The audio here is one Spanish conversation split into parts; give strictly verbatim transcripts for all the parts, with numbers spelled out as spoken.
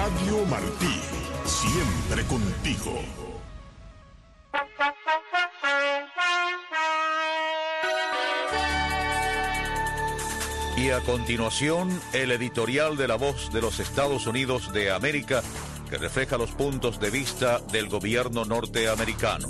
Radio Martí, siempre contigo. Y a continuación, el editorial de La Voz de los Estados Unidos de América, que refleja los puntos de vista del gobierno norteamericano.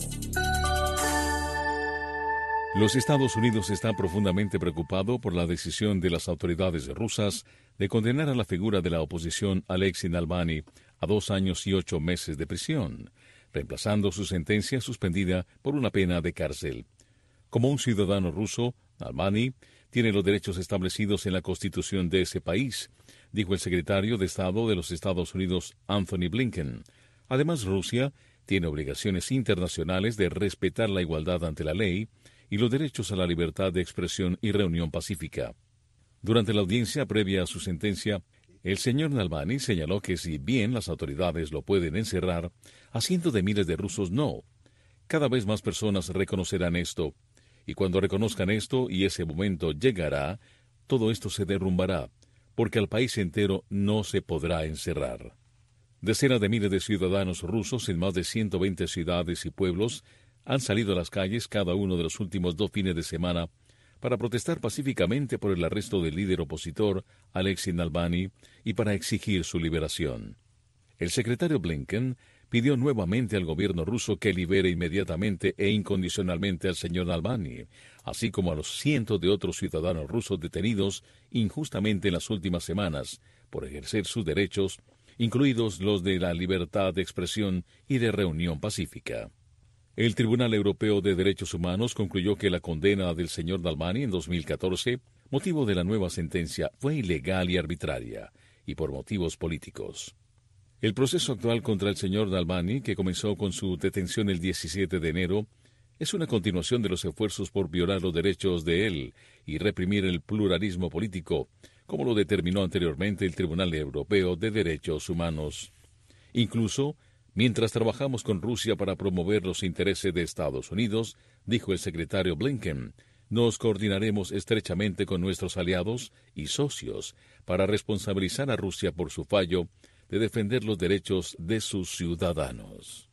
Los Estados Unidos están profundamente preocupados por la decisión de las autoridades rusas de condenar a la figura de la oposición Alexei Navalny a dos años y ocho meses de prisión, reemplazando su sentencia suspendida por una pena de cárcel. Como un ciudadano ruso, Navalny tiene los derechos establecidos en la Constitución de ese país, dijo el secretario de Estado de los Estados Unidos, Anthony Blinken. Además, Rusia tiene obligaciones internacionales de respetar la igualdad ante la ley y los derechos a la libertad de expresión y reunión pacífica. Durante la audiencia previa a su sentencia, el señor Navalny señaló que si bien las autoridades lo pueden encerrar, a cientos de miles de rusos no. Cada vez más personas reconocerán esto, y cuando reconozcan esto y ese momento llegará, todo esto se derrumbará, porque al país entero no se podrá encerrar. Decenas de miles de ciudadanos rusos en más de ciento veinte ciudades y pueblos han salido a las calles cada uno de los últimos dos fines de semana para protestar pacíficamente por el arresto del líder opositor Alexei Navalny y para exigir su liberación. El secretario Blinken pidió nuevamente al gobierno ruso que libere inmediatamente e incondicionalmente al señor Navalny, así como a los cientos de otros ciudadanos rusos detenidos injustamente en las últimas semanas por ejercer sus derechos, incluidos los de la libertad de expresión y de reunión pacífica. El Tribunal Europeo de Derechos Humanos concluyó que la condena del señor Navalny en dos mil catorce, motivo de la nueva sentencia, fue ilegal y arbitraria, y por motivos políticos. El proceso actual contra el señor Navalny, que comenzó con su detención el diecisiete de enero, es una continuación de los esfuerzos por violar los derechos de él y reprimir el pluralismo político, como lo determinó anteriormente el Tribunal Europeo de Derechos Humanos. Incluso, mientras trabajamos con Rusia para promover los intereses de Estados Unidos, dijo el secretario Blinken, nos coordinaremos estrechamente con nuestros aliados y socios para responsabilizar a Rusia por su fallo de defender los derechos de sus ciudadanos.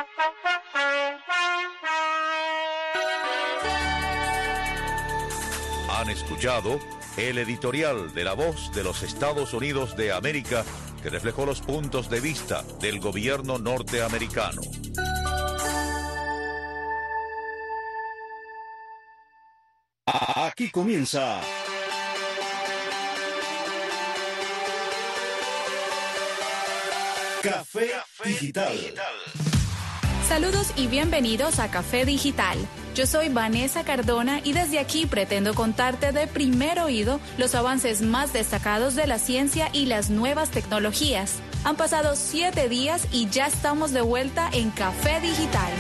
Han escuchado el editorial de La Voz de los Estados Unidos de América, que reflejó los puntos de vista del gobierno norteamericano. Aquí comienza Café Digital. Saludos y bienvenidos a Café Digital. Yo soy Vanessa Cardona y desde aquí pretendo contarte de primer oído los avances más destacados de la ciencia y las nuevas tecnologías. Han pasado siete días y ya estamos de vuelta en Café Digital.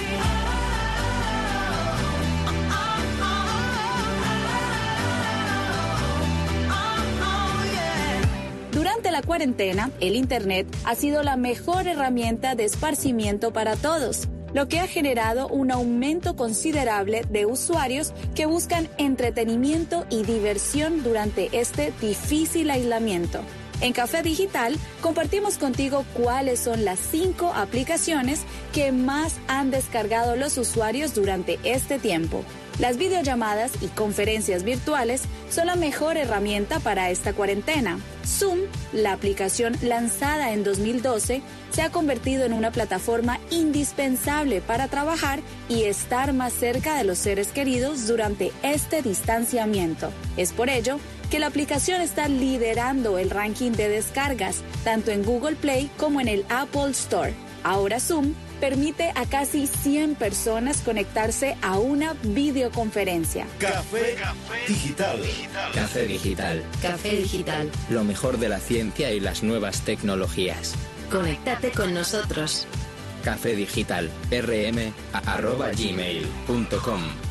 Durante la cuarentena, el Internet ha sido la mejor herramienta de esparcimiento para todos, lo que ha generado un aumento considerable de usuarios que buscan entretenimiento y diversión durante este difícil aislamiento. En Café Digital compartimos contigo cuáles son las cinco aplicaciones que más han descargado los usuarios durante este tiempo. Las videollamadas y conferencias virtuales son la mejor herramienta para esta cuarentena. Zoom, la aplicación lanzada en dos mil doce, se ha convertido en una plataforma indispensable para trabajar y estar más cerca de los seres queridos durante este distanciamiento. Es por ello que la aplicación está liderando el ranking de descargas, tanto en Google Play como en el Apple Store. Ahora Zoom permite a casi cien personas conectarse a una videoconferencia. Café Digital. Café Digital. Café Digital. Lo mejor de la ciencia y las nuevas tecnologías. Conéctate con nosotros. Café Digital. rm arroba gmail punto com.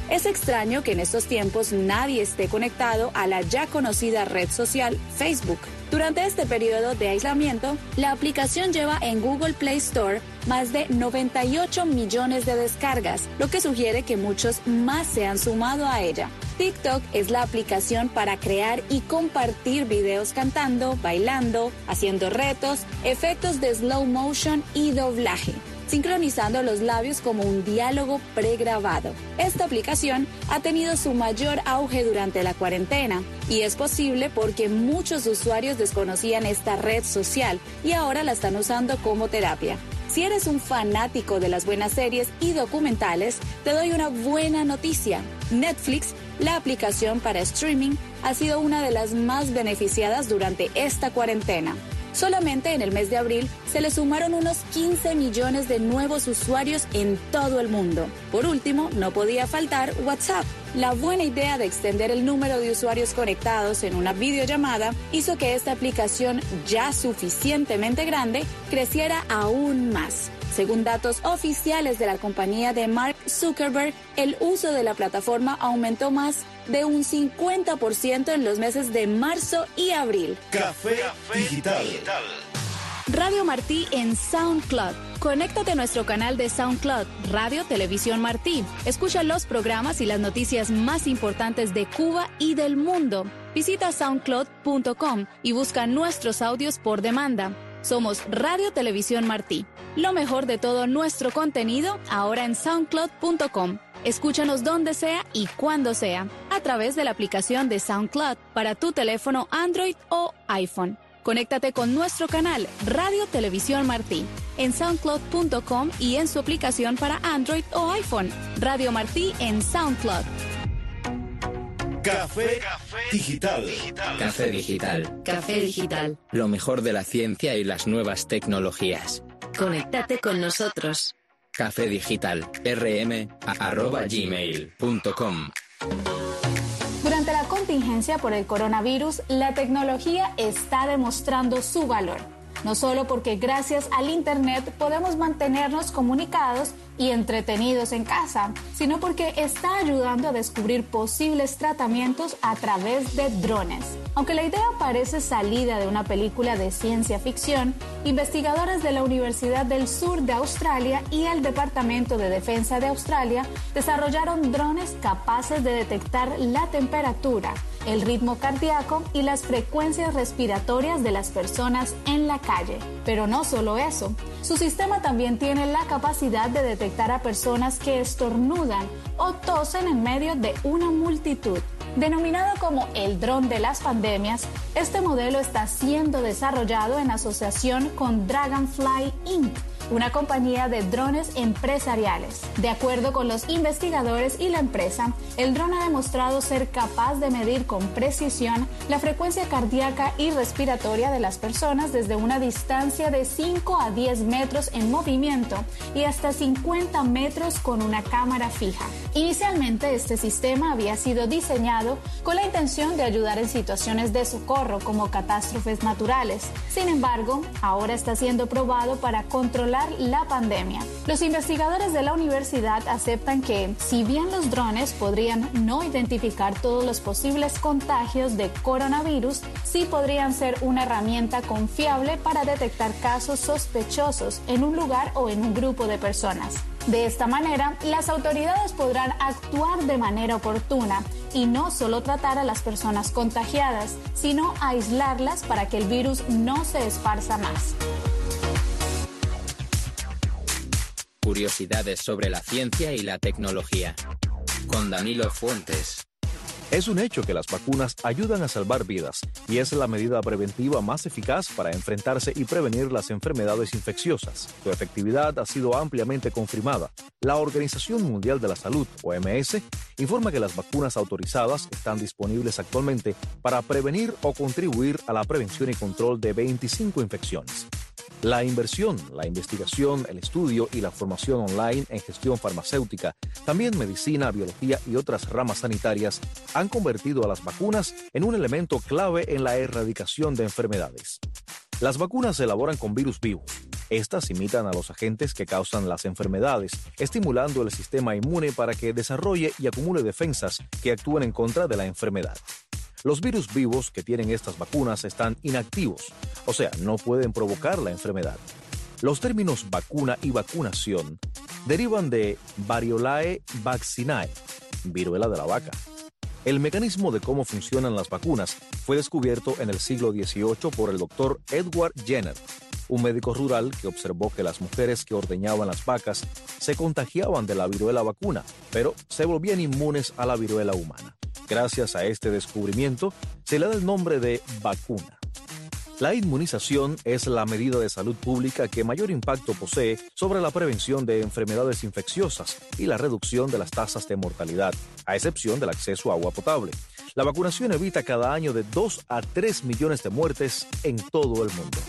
Es extraño que en estos tiempos nadie esté conectado a la ya conocida red social Facebook. Durante este periodo de aislamiento, la aplicación lleva en Google Play Store más de noventa y ocho millones de descargas, lo que sugiere que muchos más se han sumado a ella. TikTok es la aplicación para crear y compartir videos cantando, bailando, haciendo retos, efectos de slow motion y doblaje, sincronizando los labios como un diálogo pregrabado. Esta aplicación ha tenido su mayor auge durante la cuarentena y es posible porque muchos usuarios desconocían esta red social y ahora la están usando como terapia. Si eres un fanático de las buenas series y documentales, te doy una buena noticia. Netflix, la aplicación para streaming, ha sido una de las más beneficiadas durante esta cuarentena. Solamente en el mes de abril se le sumaron unos quince millones de nuevos usuarios en todo el mundo. Por último, no podía faltar WhatsApp. La buena idea de extender el número de usuarios conectados en una videollamada hizo que esta aplicación, ya suficientemente grande, creciera aún más. Según datos oficiales de la compañía de Mark Zuckerberg, el uso de la plataforma aumentó más de un cincuenta por ciento en los meses de marzo y abril. Café Digital. Radio Martí en SoundCloud. Conéctate a nuestro canal de SoundCloud, Radio Televisión Martí. Escucha los programas y las noticias más importantes de Cuba y del mundo. Visita soundcloud punto com y busca nuestros audios por demanda. Somos Radio Televisión Martí. Lo mejor de todo nuestro contenido ahora en soundcloud punto com. Escúchanos donde sea y cuando sea, a través de la aplicación de SoundCloud para tu teléfono Android o iPhone. Conéctate con nuestro canal Radio Televisión Martí en soundcloud punto com y en su aplicación para Android o iPhone. Radio Martí en SoundCloud. Café Digital. Café Digital. Café Digital. Lo mejor de la ciencia y las nuevas tecnologías. Conéctate con nosotros. Café Digital. rm arroba gmail punto com. Durante la contingencia por el coronavirus, la tecnología está demostrando su valor. No solo porque gracias al Internet podemos mantenernos comunicados y entretenidos en casa, sino porque está ayudando a descubrir posibles tratamientos a través de drones. Aunque la idea parece salida de una película de ciencia ficción, investigadores de la Universidad del Sur de Australia y el Departamento de Defensa de Australia desarrollaron drones capaces de detectar la temperatura, el ritmo cardíaco y las frecuencias respiratorias de las personas en la calle. Pero no solo eso, su sistema también tiene la capacidad de detectar a personas que estornudan o tosen en medio de una multitud. Denominado como el dron de las pandemias, este modelo está siendo desarrollado en asociación con Dragonfly incorporated, una compañía de drones empresariales. De acuerdo con los investigadores y la empresa, el dron ha demostrado ser capaz de medir con precisión la frecuencia cardíaca y respiratoria de las personas desde una distancia de cinco a diez metros en movimiento y hasta cincuenta metros con una cámara fija. Inicialmente, este sistema había sido diseñado con la intención de ayudar en situaciones de socorro como catástrofes naturales. Sin embargo, ahora está siendo probado para controlar la pandemia. Los investigadores de la universidad aceptan que, si bien los drones podrían no identificar todos los posibles contagios de coronavirus, sí podrían ser una herramienta confiable para detectar casos sospechosos en un lugar o en un grupo de personas. De esta manera, las autoridades podrán actuar de manera oportuna y no solo tratar a las personas contagiadas, sino aislarlas para que el virus no se esparza más. Curiosidades sobre la ciencia y la tecnología. Con Danilo Fuentes. Es un hecho que las vacunas ayudan a salvar vidas y es la medida preventiva más eficaz para enfrentarse y prevenir las enfermedades infecciosas. Su efectividad ha sido ampliamente confirmada. La Organización Mundial de la Salud, O M S, informa que las vacunas autorizadas están disponibles actualmente para prevenir o contribuir a la prevención y control de veinticinco infecciones. La inversión, la investigación, el estudio y la formación online en gestión farmacéutica, también medicina, biología y otras ramas sanitarias han convertido a las vacunas en un elemento clave en la erradicación de enfermedades. Las vacunas se elaboran con virus vivos. Estas imitan a los agentes que causan las enfermedades, estimulando el sistema inmune para que desarrolle y acumule defensas que actúen en contra de la enfermedad. Los virus vivos que tienen estas vacunas están inactivos, o sea, no pueden provocar la enfermedad. Los términos vacuna y vacunación derivan de Variolae vaccinae, viruela de la vaca. El mecanismo de cómo funcionan las vacunas fue descubierto en el siglo dieciocho por el doctor Edward Jenner, un médico rural que observó que las mujeres que ordeñaban las vacas se contagiaban de la viruela vacuna, pero se volvían inmunes a la viruela humana. Gracias a este descubrimiento, se le da el nombre de vacuna. La inmunización es la medida de salud pública que mayor impacto posee sobre la prevención de enfermedades infecciosas y la reducción de las tasas de mortalidad, a excepción del acceso a agua potable. La vacunación evita cada año de dos a tres millones de muertes en todo el mundo.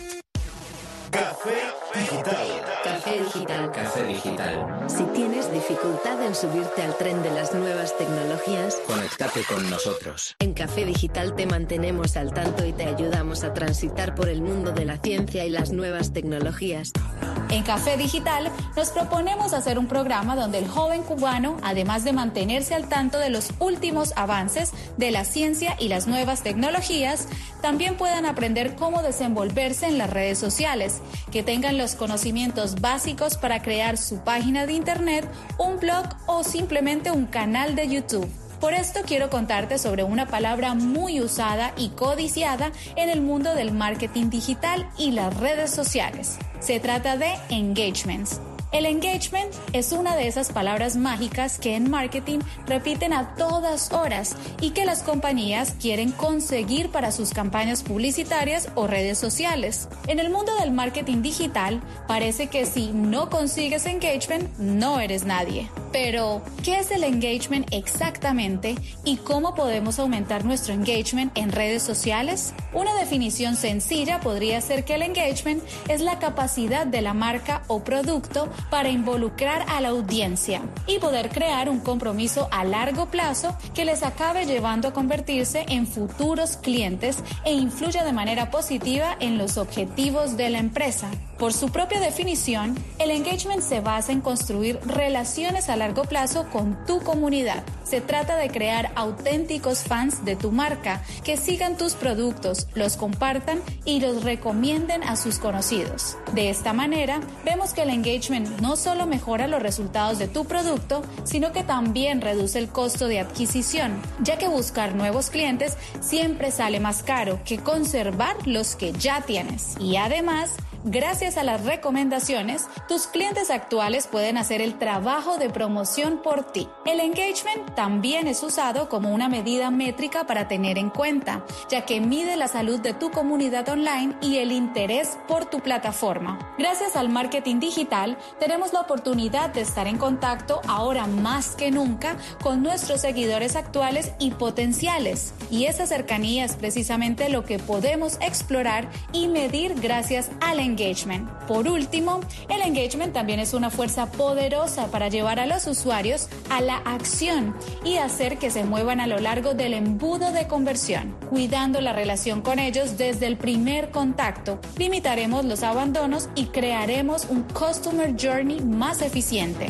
Café Digital. Café Digital. Café Digital. Si tienes dificultad en subirte al tren de las nuevas tecnologías, Conéctate con nosotros. en Café Digital te mantenemos al tanto y te ayudamos a transitar por el mundo de la ciencia y las nuevas tecnologías. En Café Digital nos proponemos hacer un programa donde el joven cubano, además de mantenerse al tanto de los últimos avances de la ciencia y las nuevas tecnologías, también puedan aprender cómo desenvolverse en las redes sociales, que tengan los conocimientos básicos para crear su página de internet, un blog o simplemente un canal de YouTube. Por esto quiero contarte sobre una palabra muy usada y codiciada en el mundo del marketing digital y las redes sociales. Se trata de engagements. El engagement es una de esas palabras mágicas que en marketing repiten a todas horas y que las compañías quieren conseguir para sus campañas publicitarias o redes sociales. En el mundo del marketing digital parece que si no consigues engagement, no eres nadie. Pero, ¿qué es el engagement exactamente y cómo podemos aumentar nuestro engagement en redes sociales? Una definición sencilla podría ser que el engagement es la capacidad de la marca o producto para involucrar a la audiencia y poder crear un compromiso a largo plazo que les acabe llevando a convertirse en futuros clientes e influya de manera positiva en los objetivos de la empresa. Por su propia definición, el engagement se basa en construir relaciones a largo plazo con tu comunidad. Se trata de crear auténticos fans de tu marca que sigan tus productos, los compartan y los recomienden a sus conocidos. De esta manera, vemos que el engagement no solo mejora los resultados de tu producto, sino que también reduce el costo de adquisición, ya que buscar nuevos clientes siempre sale más caro que conservar los que ya tienes. Y además, gracias a las recomendaciones, tus clientes actuales pueden hacer el trabajo de promoción por ti. El engagement también es usado como una medida métrica para tener en cuenta, ya que mide la salud de tu comunidad online y el interés por tu plataforma. Gracias al marketing digital, tenemos la oportunidad de estar en contacto ahora más que nunca con nuestros seguidores actuales y potenciales. Y esa cercanía es precisamente lo que podemos explorar y medir gracias al engagement. Engagement. Por último, el engagement también es una fuerza poderosa para llevar a los usuarios a la acción y hacer que se muevan a lo largo del embudo de conversión, cuidando la relación con ellos desde el primer contacto. Limitaremos los abandonos y crearemos un Customer Journey más eficiente.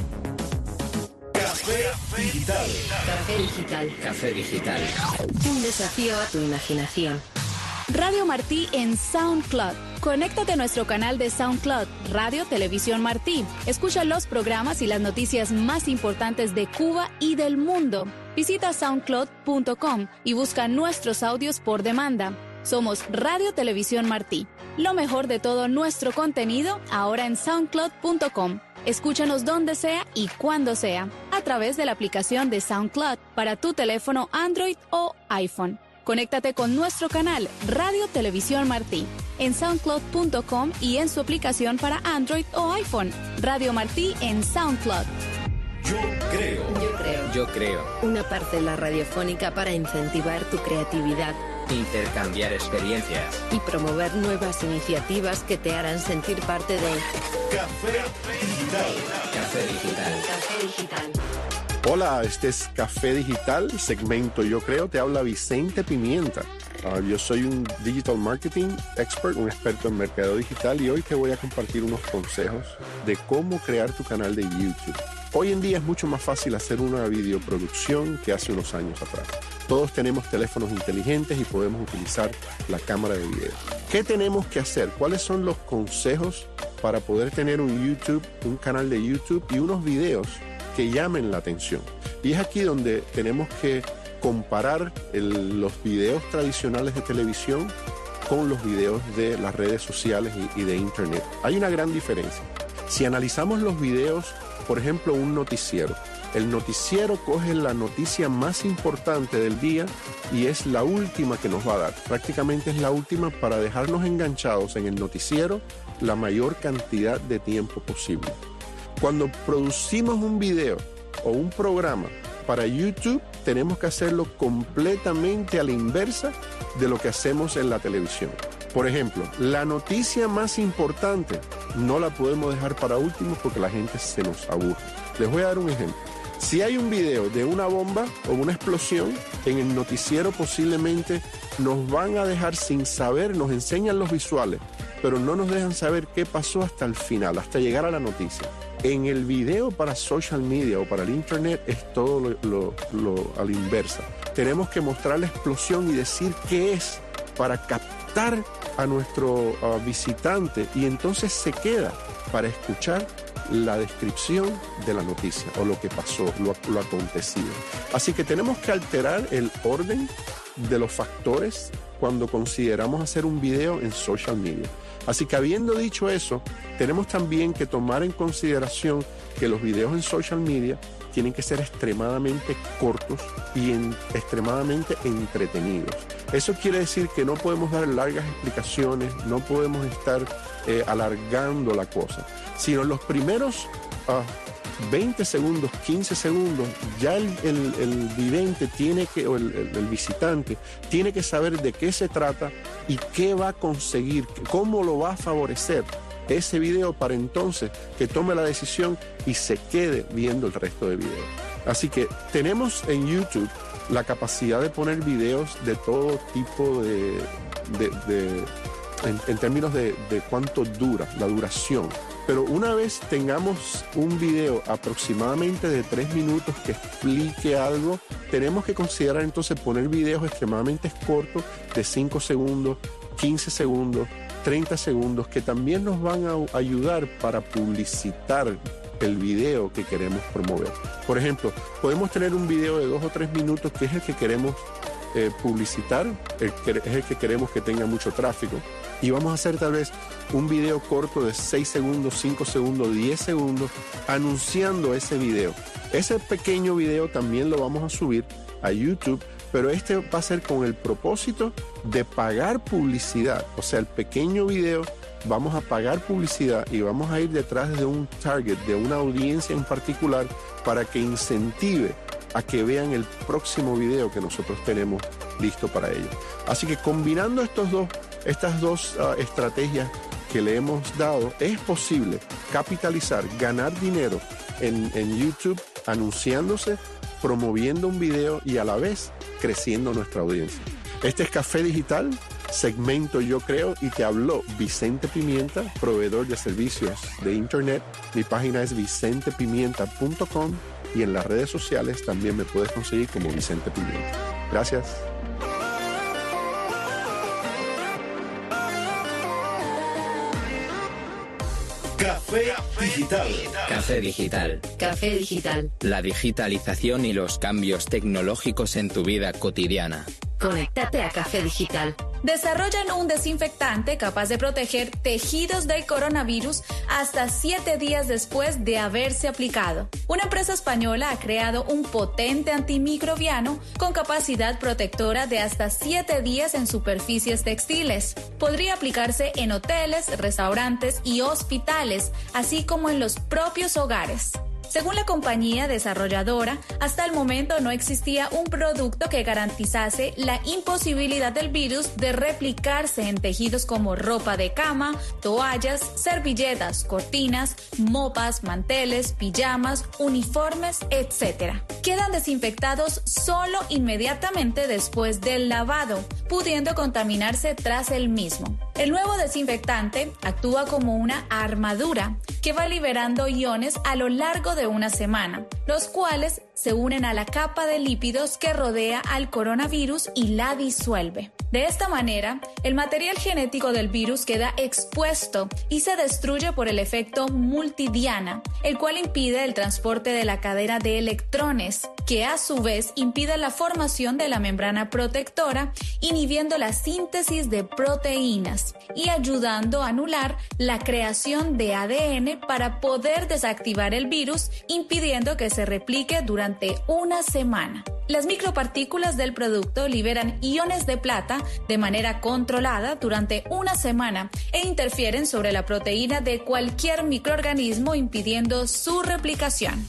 Café Digital. Café Digital. Café Digital. Un desafío a tu imaginación. Radio Martí en SoundCloud. Conéctate a nuestro canal de SoundCloud, Radio Televisión Martí. Escucha los programas y las noticias más importantes de Cuba y del mundo. Visita soundcloud punto com y busca nuestros audios por demanda. Somos Radio Televisión Martí. Lo mejor de todo nuestro contenido ahora en soundcloud punto com. Escúchanos donde sea y cuando sea, a través de la aplicación de SoundCloud para tu teléfono Android o iPhone. Conéctate con nuestro canal Radio Televisión Martí en soundcloud punto com y en su aplicación para Android o iPhone. Radio Martí en SoundCloud. Yo creo. Yo creo. Yo creo. Una parcela radiofónica para incentivar tu creatividad, Intercambiar experiencias. y promover nuevas iniciativas que te harán sentir parte de Café Digital. Café Digital. Café Digital. Hola, este es Café Digital, segmento Yo Creo, te habla Vicente Pimienta. Uh, yo soy un Digital Marketing Expert, un experto en mercadeo digital, y hoy te voy a compartir unos consejos de cómo crear tu canal de YouTube. Hoy en día es mucho más fácil hacer una videoproducción que hace unos años atrás. Todos tenemos teléfonos inteligentes y podemos utilizar la cámara de video. ¿Qué tenemos que hacer? ¿Cuáles son los consejos para poder tener un YouTube, un canal de YouTube y unos videos que llamen la atención? Y es aquí donde tenemos que comparar el, los videos tradicionales de televisión con los videos de las redes sociales y, y de Internet. Hay una gran diferencia. Si analizamos los videos, por ejemplo, un noticiero, el noticiero coge la noticia más importante del día y es la última que nos va a dar. Prácticamente es la última para dejarnos enganchados en el noticiero la mayor cantidad de tiempo posible. Cuando producimos un video o un programa para YouTube, tenemos que hacerlo completamente a la inversa de lo que hacemos en la televisión. Por ejemplo, la noticia más importante no la podemos dejar para último porque la gente se nos aburre. Les voy a dar un ejemplo. Si hay un video de una bomba o una explosión, en el noticiero posiblemente nos van a dejar sin saber, nos enseñan los visuales, pero no nos dejan saber qué pasó hasta el final, hasta llegar a la noticia. En el video para social media o para el Internet es todo lo, lo, lo a la inversa. Tenemos que mostrar la explosión y decir qué es para captar a nuestro uh, visitante, y entonces se queda para escuchar la descripción de la noticia o lo que pasó, lo, lo acontecido. Así que tenemos que alterar el orden de los factores cuando consideramos hacer un video en social media. Así que habiendo dicho eso, tenemos también que tomar en consideración que los videos en social media tienen que ser extremadamente cortos y en, extremadamente entretenidos. Eso quiere decir que no podemos dar largas explicaciones, no podemos estar eh, alargando la cosa, sino los primeros uh, veinte segundos, quince segundos, ya el, el, el vidente tiene que, o el, el, el visitante tiene que saber de qué se trata y qué va a conseguir, cómo lo va a favorecer ese video para entonces que tome la decisión y se quede viendo el resto de videos. Así que tenemos en YouTube la capacidad de poner videos de todo tipo de, de, de en, en términos de, de cuánto dura, la duración. Pero una vez tengamos un video aproximadamente de tres minutos que explique algo, tenemos que considerar entonces poner videos extremadamente cortos de cinco segundos, quince segundos, treinta segundos, que también nos van a ayudar para publicitar el video que queremos promover. Por ejemplo, podemos tener un video de dos o tres minutos que es el que queremos eh, publicitar, el que, es el que queremos que tenga mucho tráfico, y vamos a hacer tal vez un video corto de seis segundos, cinco segundos, diez segundos anunciando ese video. Ese pequeño video también lo vamos a subir a YouTube, pero este va a ser con el propósito de pagar publicidad. O sea, el pequeño video vamos a pagar publicidad y vamos a ir detrás de un target, de una audiencia en particular, para que incentive a que vean el próximo video que nosotros tenemos listo para ellos. Así que combinando estos dos, estas dos uh, estrategias que le hemos dado, es posible capitalizar, ganar dinero en, en YouTube, anunciándose, promoviendo un video y a la vez creciendo nuestra audiencia. Este es Café Digital, segmento Yo Creo, y te habló Vicente Pimienta, proveedor de servicios de Internet. Mi página es vicente pimienta punto com y en las redes sociales también me puedes conseguir como Vicente Pimienta. Gracias. Café Digital. Café Digital. Café Digital. La digitalización y los cambios tecnológicos en tu vida cotidiana. Conéctate a Café Digital. Desarrollan un desinfectante capaz de proteger tejidos del coronavirus hasta siete días después de haberse aplicado. Una empresa española ha creado un potente antimicrobiano con capacidad protectora de hasta siete días en superficies textiles. Podría aplicarse en hoteles, restaurantes y hospitales, así como en los propios hogares. Según la compañía desarrolladora, hasta el momento no existía un producto que garantizase la imposibilidad del virus de replicarse en tejidos como ropa de cama, toallas, servilletas, cortinas, mopas, manteles, pijamas, uniformes, etcétera. Quedan desinfectados solo inmediatamente después del lavado, pudiendo contaminarse tras el mismo. El nuevo desinfectante actúa como una armadura que va liberando iones a lo largo de una semana, los cuales se unen a la capa de lípidos que rodea al coronavirus y la disuelve. De esta manera, el material genético del virus queda expuesto y se destruye por el efecto multidiana, el cual impide el transporte de la cadena de electrones, que a su vez impide la formación de la membrana protectora, inhibiendo la síntesis de proteínas y ayudando a anular la creación de A D N para poder desactivar el virus, impidiendo que se replique durante una semana. Las micropartículas del producto liberan iones de plata de manera controlada durante una semana e interfieren sobre la proteína de cualquier microorganismo, impidiendo su replicación.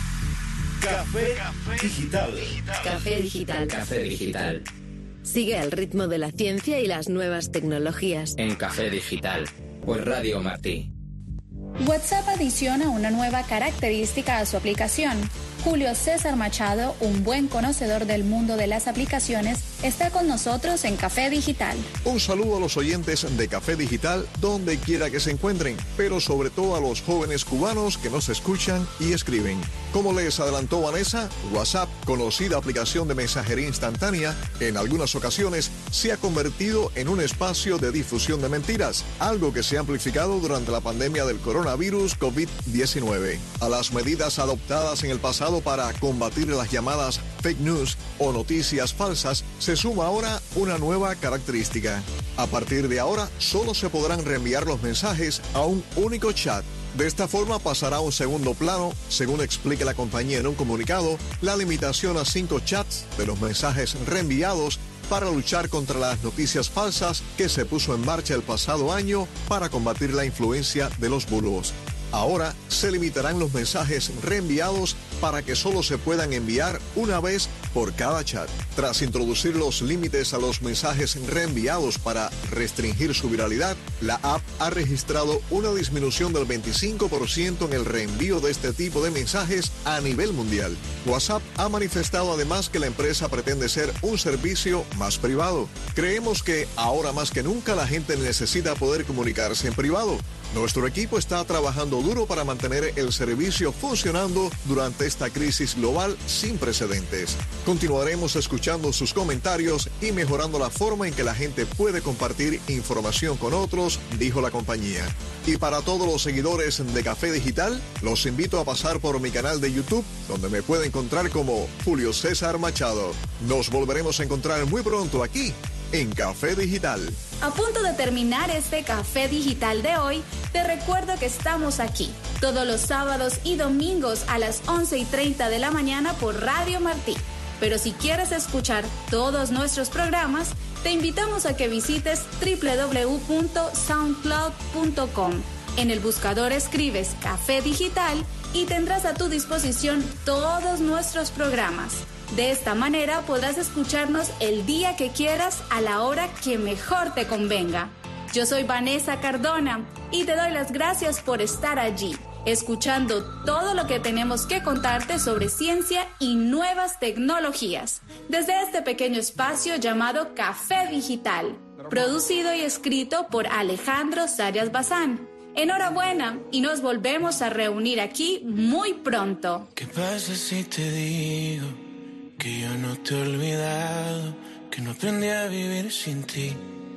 Café Digital. Café Digital. Café Digital. Sigue el ritmo de la ciencia y las nuevas tecnologías. En Café Digital, por Radio Martí. WhatsApp adiciona una nueva característica a su aplicación. Julio César Machado, un buen conocedor del mundo de las aplicaciones, está con nosotros en Café Digital. Un saludo a los oyentes de Café Digital, donde quiera que se encuentren, pero sobre todo a los jóvenes cubanos que nos escuchan y escriben. Como les adelantó Vanessa, WhatsApp, conocida aplicación de mensajería instantánea, en algunas ocasiones se ha convertido en un espacio de difusión de mentiras, algo que se ha amplificado durante la pandemia del coronavirus COVID diecinueve. A las medidas adoptadas en el pasado para combatir las llamadas fake news o noticias falsas, se suma ahora una nueva característica. A partir de ahora, solo se podrán reenviar los mensajes a un único chat. De esta forma pasará a un segundo plano, según explica la compañía en un comunicado, la limitación a cinco chats de los mensajes reenviados para luchar contra las noticias falsas que se puso en marcha el pasado año para combatir la influencia de los bulos. Ahora se limitarán los mensajes reenviados para que solo se puedan enviar una vez por cada chat. Tras introducir los límites a los mensajes reenviados para restringir su viralidad, la app ha registrado una disminución del veinticinco por ciento en el reenvío de este tipo de mensajes a nivel mundial. WhatsApp ha manifestado además que la empresa pretende ser un servicio más privado. Creemos que ahora más que nunca la gente necesita poder comunicarse en privado. Nuestro equipo está trabajando duro para mantener el servicio funcionando durante esta crisis global sin precedentes. Continuaremos escuchando sus comentarios y mejorando la forma en que la gente puede compartir información con otros, dijo la compañía. Y para todos los seguidores de Café Digital, los invito a pasar por mi canal de YouTube, donde me puede encontrar como Julio César Machado. Nos volveremos a encontrar muy pronto aquí, en Café Digital. A punto de terminar este Café Digital de hoy, te recuerdo que estamos aquí todos los sábados y domingos a las once y treinta de la mañana por Radio Martí. Pero si quieres escuchar todos nuestros programas, te invitamos a que visites doble u doble u doble u punto soundcloud punto com. En el buscador escribes Café Digital y tendrás a tu disposición todos nuestros programas. De esta manera podrás escucharnos el día que quieras a la hora que mejor te convenga. Yo soy Vanessa Cardona y te doy las gracias por estar allí, escuchando todo lo que tenemos que contarte sobre ciencia y nuevas tecnologías, desde este pequeño espacio llamado Café Digital, producido y escrito por Alejandro Sayas Bazán. Enhorabuena y nos volvemos a reunir aquí muy pronto. ¿Qué pasa si te digo que yo no te he olvidado, que no aprendí a vivir sin ti?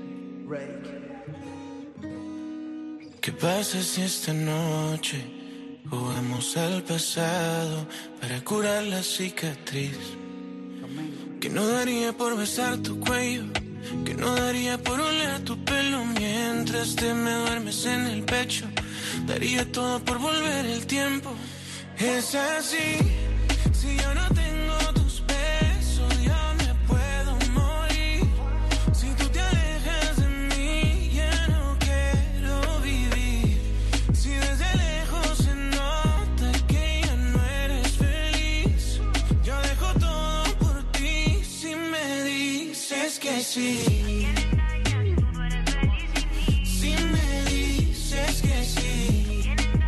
¿Qué pasa si esta noche jugamos al pasado para curar la cicatriz? Que no daría por besar tu cuello, que no daría por oler tu pelo mientras te me duermes en el pecho. Daría todo por volver el tiempo. Es así, si yo no tengo tus besos, yo me puedo morir. Si tú te alejas de mí, ya no quiero vivir. Si desde lejos se nota que ya no sí. Si me dices que sí.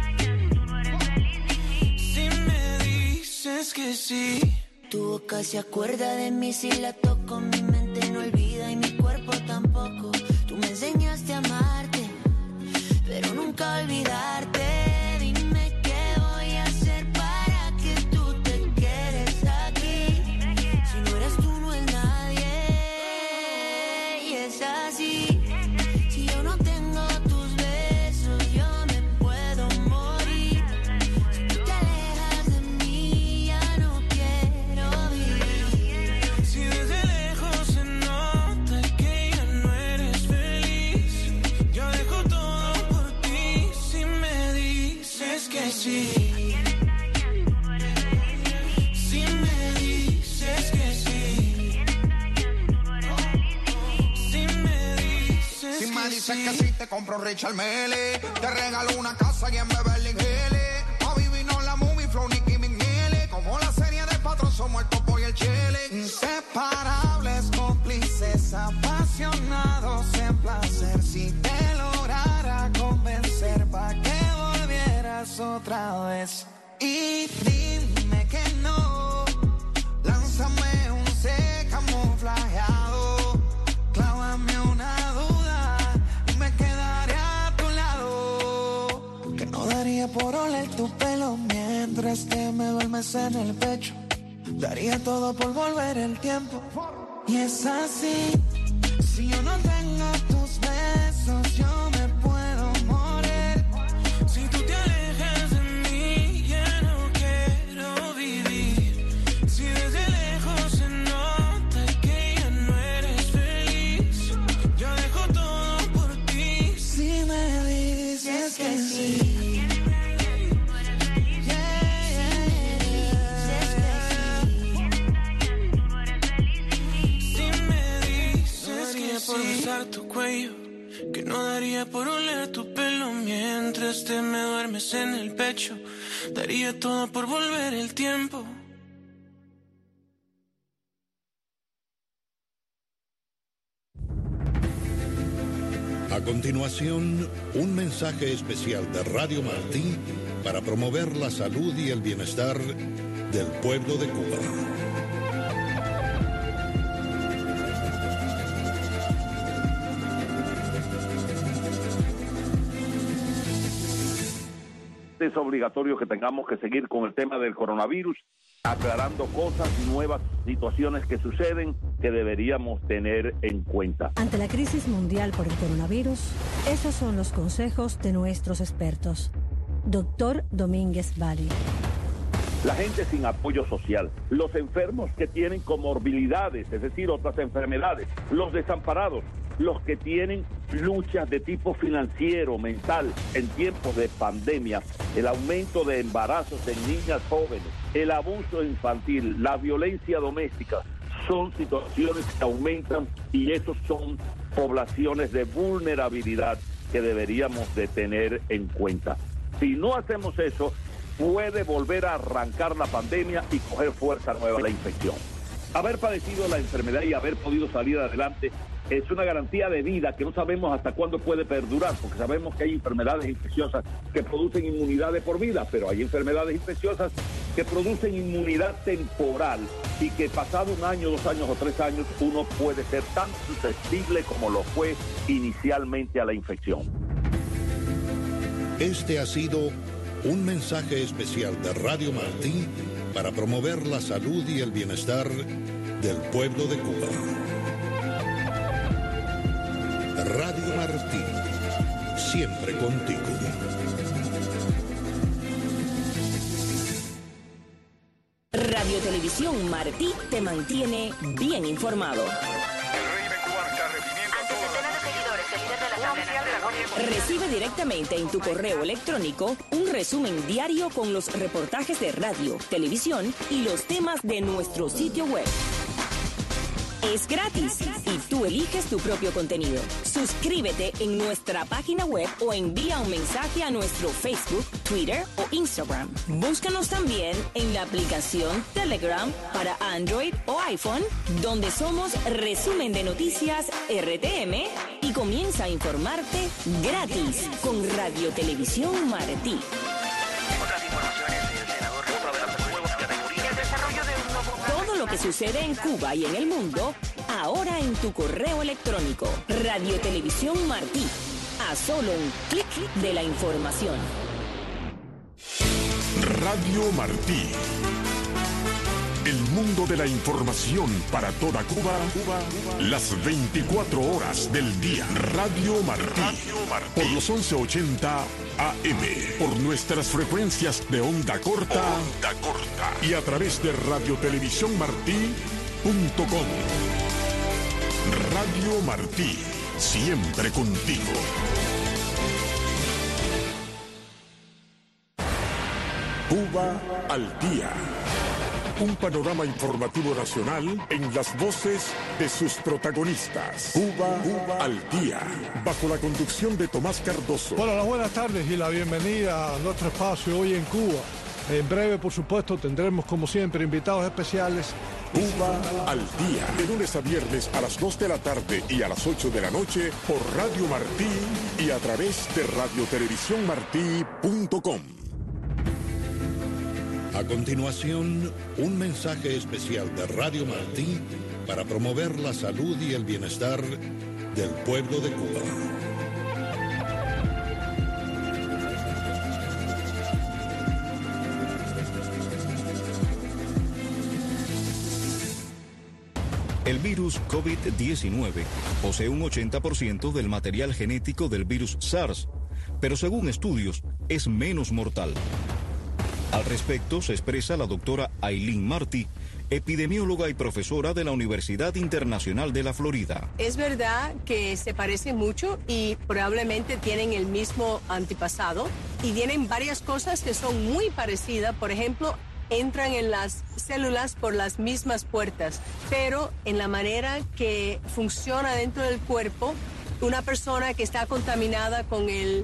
Si me dices que sí. Tu boca se acuerda de mí si la toco, mi mente no olvida y mi cuerpo tampoco. Tú me enseñaste a amarte, pero nunca olvidarte. Dime qué voy a hacer para que tú te quedes aquí. Si no eres tú, no es nadie. Y es así. Si yo no tengo tus besos, yo me puedo morir. Si tú te alejas de mí, ya no quiero vivir. Si desde lejos se nota que ya no eres feliz, yo dejo todo por ti si me dices que sí. Si me dices que sí. Si me dices Si me que dices sí. que sí, te compro Richard Mele. Te regalo una casa y en Beverly Hills. Pa' vivirnos la movie, Flow, Nicki Minele. Como la serie de Patrón, somos el Topo y el Chele. Inseparables, cómplices, apasionados en placer. Si te lograra convencer pa' que volvieras otra vez. Y dime que no. Lánzame un C camuflajeado. Clávame una duda y me quedaré a tu lado. Que no daría por oler tu pelo mientras te me duermes en el pecho. Daría todo por volver el tiempo. Y es así. Si yo no tengo tus besos, yo me puedo morir. Si tú te alejas de mí, ya no quiero vivir. Si desde lejos se nota que ya no eres feliz, yo dejo todo por ti. Si me dices que sí. Si me dices que por besar tu cuello, que no daría por oler tu pelo mientras te me duermes en el pecho, daría todo por volver el tiempo. A continuación, un mensaje especial de Radio Martí para promover la salud y el bienestar del pueblo de Cuba. Es obligatorio que tengamos que seguir con el tema del coronavirus, aclarando cosas, nuevas situaciones que suceden que deberíamos tener en cuenta. Ante la crisis mundial por el coronavirus, esos son los consejos de nuestros expertos. Doctor Domínguez Valle. La gente sin apoyo social, los enfermos que tienen comorbilidades, es decir, otras enfermedades, los desamparados, los que tienen luchas de tipo financiero, mental, en tiempos de pandemia, el aumento de embarazos en niñas jóvenes, el abuso infantil, la violencia doméstica, son situaciones que aumentan y esos son poblaciones de vulnerabilidad que deberíamos de tener en cuenta. Si no hacemos eso, puede volver a arrancar la pandemia y coger fuerza nueva la infección. Haber padecido la enfermedad y haber podido salir adelante es una garantía de vida que no sabemos hasta cuándo puede perdurar, porque sabemos que hay enfermedades infecciosas que producen inmunidad de por vida, pero hay enfermedades infecciosas que producen inmunidad temporal y que pasado un año, dos años o tres años uno puede ser tan susceptible como lo fue inicialmente a la infección. Este ha sido un mensaje especial de Radio Martí para promover la salud y el bienestar del pueblo de Cuba. Radio Martí, siempre contigo. Radio Televisión Martí te mantiene bien informado. Recibe directamente en tu correo electrónico un resumen diario con los reportajes de radio, televisión y los temas de nuestro sitio web. Es gratis y tú eliges tu propio contenido. Suscríbete en nuestra página web o envía un mensaje a nuestro Facebook, Twitter o Instagram. Búscanos también en la aplicación Telegram para Android o iPhone, donde somos Resumen de Noticias R T M, y comienza a informarte gratis con Radio Televisión Martí. Todo lo que sucede en Cuba y en el mundo, ahora en tu correo electrónico. Radio Televisión Martí. A solo un clic de la información. Radio Martí. El mundo de la información para toda Cuba, Cuba, las veinticuatro horas del día. Radio Martí. Radio Martí. Por los once ochenta A M. Por nuestras frecuencias de onda corta. Onda corta. Y a través de radio televisión martí punto com. Radio Martí. Siempre contigo. Cuba al día. Un panorama informativo nacional en las voces de sus protagonistas. Cuba, Cuba al día. Bajo la conducción de Tomás Cardoso. Bueno, las buenas tardes y la bienvenida a nuestro espacio hoy en Cuba. En breve, por supuesto, tendremos como siempre invitados especiales. Cuba al día. De lunes a viernes a las dos de la tarde y a las ocho de la noche por Radio Martí y a través de radio televisión martí punto com. A continuación, un mensaje especial de Radio Martí para promover la salud y el bienestar del pueblo de Cuba. El virus COVID diecinueve posee un ochenta por ciento del material genético del virus SARS, pero según estudios es menos mortal. Al respecto se expresa la doctora Aileen Martí, epidemióloga y profesora de la Universidad Internacional de la Florida. Es verdad que se parecen mucho y probablemente tienen el mismo antepasado y tienen varias cosas que son muy parecidas. Por ejemplo, entran en las células por las mismas puertas, pero en la manera que funciona dentro del cuerpo, una persona que está contaminada con el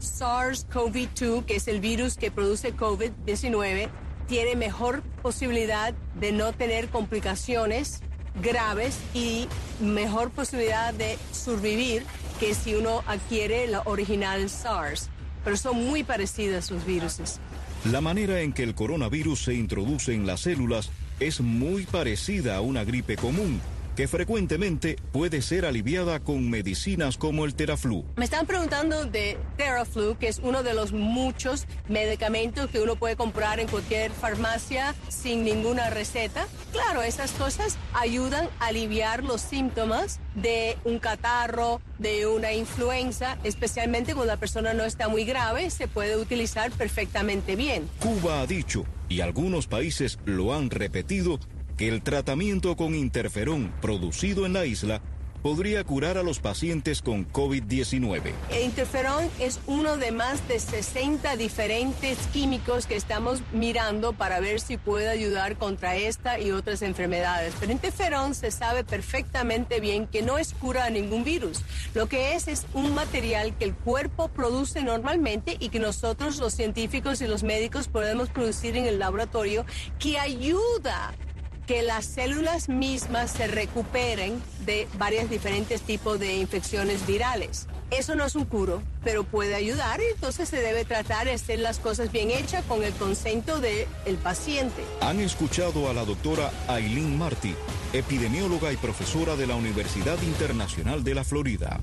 SARS-CoV dos, que es el virus que produce COVID diecinueve, tiene mejor posibilidad de no tener complicaciones graves y mejor posibilidad de sobrevivir que si uno adquiere la original SARS. Pero son muy parecidas los viruses. La manera en que el coronavirus se introduce en las células es muy parecida a una gripe común, que frecuentemente puede ser aliviada con medicinas como el Theraflu. Me están preguntando de Theraflu, que es uno de los muchos medicamentos que uno puede comprar en cualquier farmacia sin ninguna receta. Claro, esas cosas ayudan a aliviar los síntomas de un catarro, de una influenza, especialmente cuando la persona no está muy grave, se puede utilizar perfectamente bien. Cuba ha dicho, y algunos países lo han repetido, que el tratamiento con interferón producido en la isla podría curar a los pacientes con COVID diecinueve. El interferón es uno de más de sesenta diferentes químicos que estamos mirando para ver si puede ayudar contra esta y otras enfermedades. Pero interferón se sabe perfectamente bien que no es cura a ningún virus. Lo que es es un material que el cuerpo produce normalmente y que nosotros los científicos y los médicos podemos producir en el laboratorio, que ayuda que las células mismas se recuperen de varios diferentes tipos de infecciones virales. Eso no es un curo, pero puede ayudar y entonces se debe tratar de hacer las cosas bien hechas con el consento del paciente. Han escuchado a la doctora Aileen Martí, epidemióloga y profesora de la Universidad Internacional de la Florida.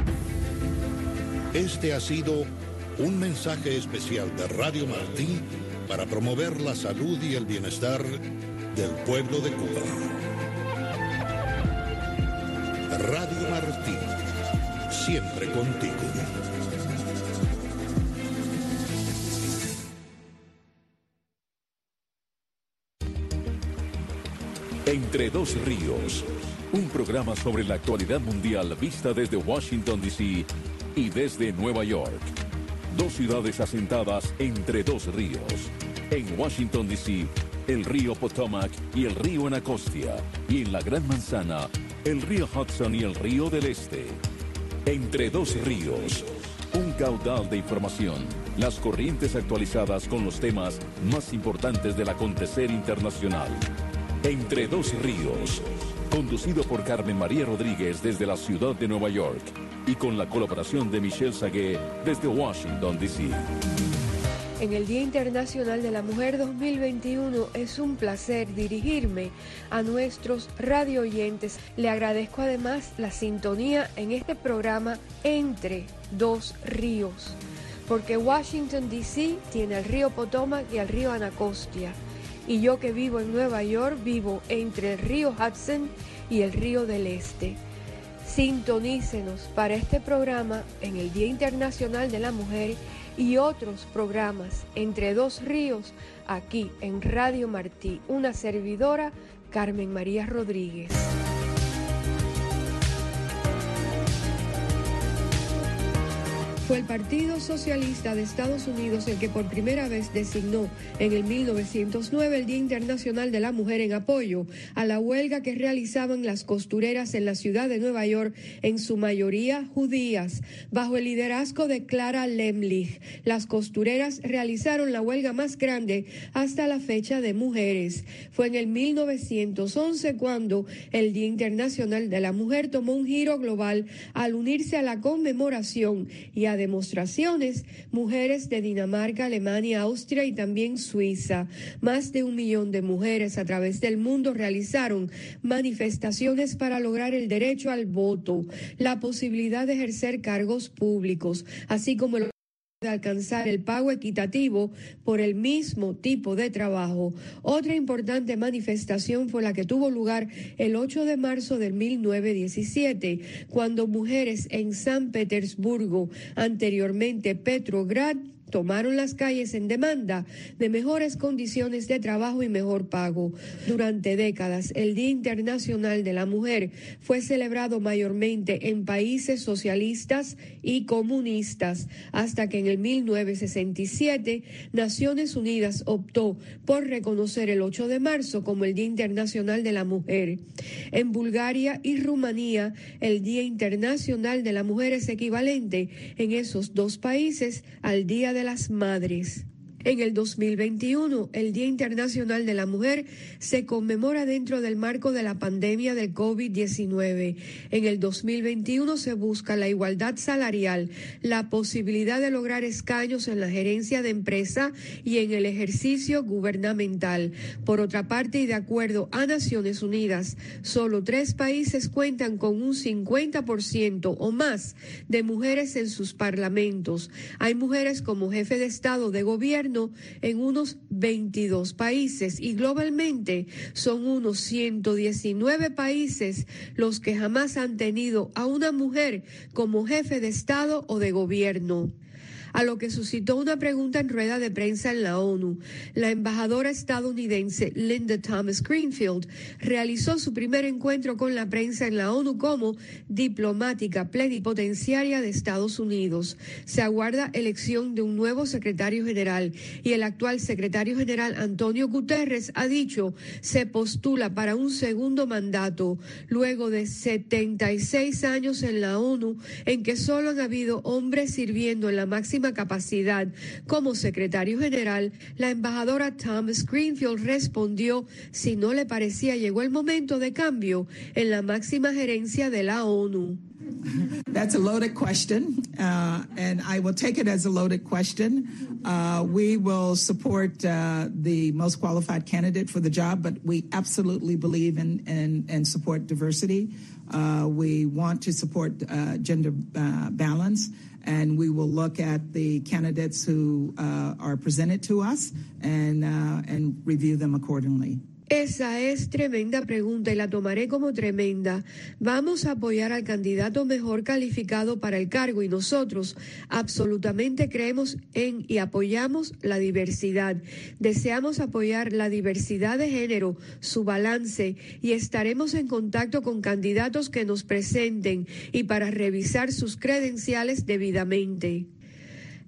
Este ha sido un mensaje especial de Radio Martí para promover la salud y el bienestar del pueblo de Cuba. Radio Martí, siempre contigo. Entre dos ríos, un programa sobre la actualidad mundial vista desde Washington, D C y desde Nueva York. Dos ciudades asentadas entre dos ríos. En Washington, D C, el río Potomac y el río Anacostia. Y en la Gran Manzana, el río Hudson y el río del Este. Entre dos ríos, un caudal de información, las corrientes actualizadas con los temas más importantes del acontecer internacional. Entre dos ríos, conducido por Carmen María Rodríguez desde la ciudad de Nueva York y con la colaboración de Michelle Sagué desde Washington, D C En el Día Internacional de la Mujer dos mil veintiuno es un placer dirigirme a nuestros radio oyentes. Le agradezco además la sintonía en este programa Entre Dos Ríos, porque Washington, D C tiene al río Potomac y al río Anacostia, y yo que vivo en Nueva York vivo entre el río Hudson y el río del Este. Sintonícenos para este programa en el Día Internacional de la Mujer y otros programas Entre Dos Ríos aquí en Radio Martí. Una servidora, Carmen María Rodríguez. Fue el Partido Socialista de Estados Unidos el que por primera vez designó en el mil novecientos nueve el Día Internacional de la Mujer en apoyo a la huelga que realizaban las costureras en la ciudad de Nueva York, en su mayoría judías. Bajo el liderazgo de Clara Lemlich, las costureras realizaron la huelga más grande hasta la fecha de mujeres. Fue en el mil novecientos once cuando el Día Internacional de la Mujer tomó un giro global al unirse a la conmemoración y a demostraciones mujeres de Dinamarca, Alemania, Austria y también Suiza. Más de un millón de mujeres a través del mundo realizaron manifestaciones para lograr el derecho al voto, la posibilidad de ejercer cargos públicos, así como el de alcanzar el pago equitativo por el mismo tipo de trabajo. Otra importante manifestación fue la que tuvo lugar el ocho de marzo del mil novecientos diecisiete, cuando mujeres en San Petersburgo, anteriormente Petrograd, tomaron las calles en demanda de mejores condiciones de trabajo y mejor pago. Durante décadas, el Día Internacional de la Mujer fue celebrado mayormente en países socialistas y comunistas, hasta que en el mil novecientos sesenta y siete Naciones Unidas optó por reconocer el ocho de marzo como el Día Internacional de la Mujer. En Bulgaria y Rumanía, el Día Internacional de la Mujer es equivalente en esos dos países al Día de las Madres. En el dos mil veintiuno, el Día Internacional de la Mujer se conmemora dentro del marco de la pandemia del COVID diecinueve. En el dos mil veintiuno se busca la igualdad salarial, la posibilidad de lograr escaños en la gerencia de empresa y en el ejercicio gubernamental. Por otra parte, y de acuerdo a Naciones Unidas, solo tres países cuentan con un cincuenta por ciento o más de mujeres en sus parlamentos. Hay mujeres como jefe de Estado, de gobierno, en unos veintidós países, y globalmente son unos ciento diecinueve países los que jamás han tenido a una mujer como jefe de Estado o de gobierno. A lo que suscitó una pregunta en rueda de prensa en la ONU. La embajadora estadounidense Linda Thomas Greenfield realizó su primer encuentro con la prensa en la ONU como diplomática plenipotenciaria de Estados Unidos. Se aguarda elección de un nuevo secretario general y el actual secretario general Antonio Guterres ha dicho se postula para un segundo mandato luego de setenta y seis años en la ONU en que solo han habido hombres sirviendo en la máxima capacidad como secretario general. La embajadora Thomas Greenfield respondió si no le parecía llegó el momento de cambio en la máxima gerencia de la ONU. That's a loaded question, uh, and I will take it as a loaded question. Uh, we will support uh, the most qualified candidate for the job, but we absolutely believe in and in, in support diversity. Uh, we want to support uh, gender uh, balance, and we will look at the candidates who uh, are presented to us and uh, and review them accordingly. Esa es tremenda pregunta y la tomaré como tremenda. Vamos a apoyar al candidato mejor calificado para el cargo y nosotros absolutamente creemos en y apoyamos la diversidad. Deseamos apoyar la diversidad de género, su balance, y estaremos en contacto con candidatos que nos presenten y para revisar sus credenciales debidamente.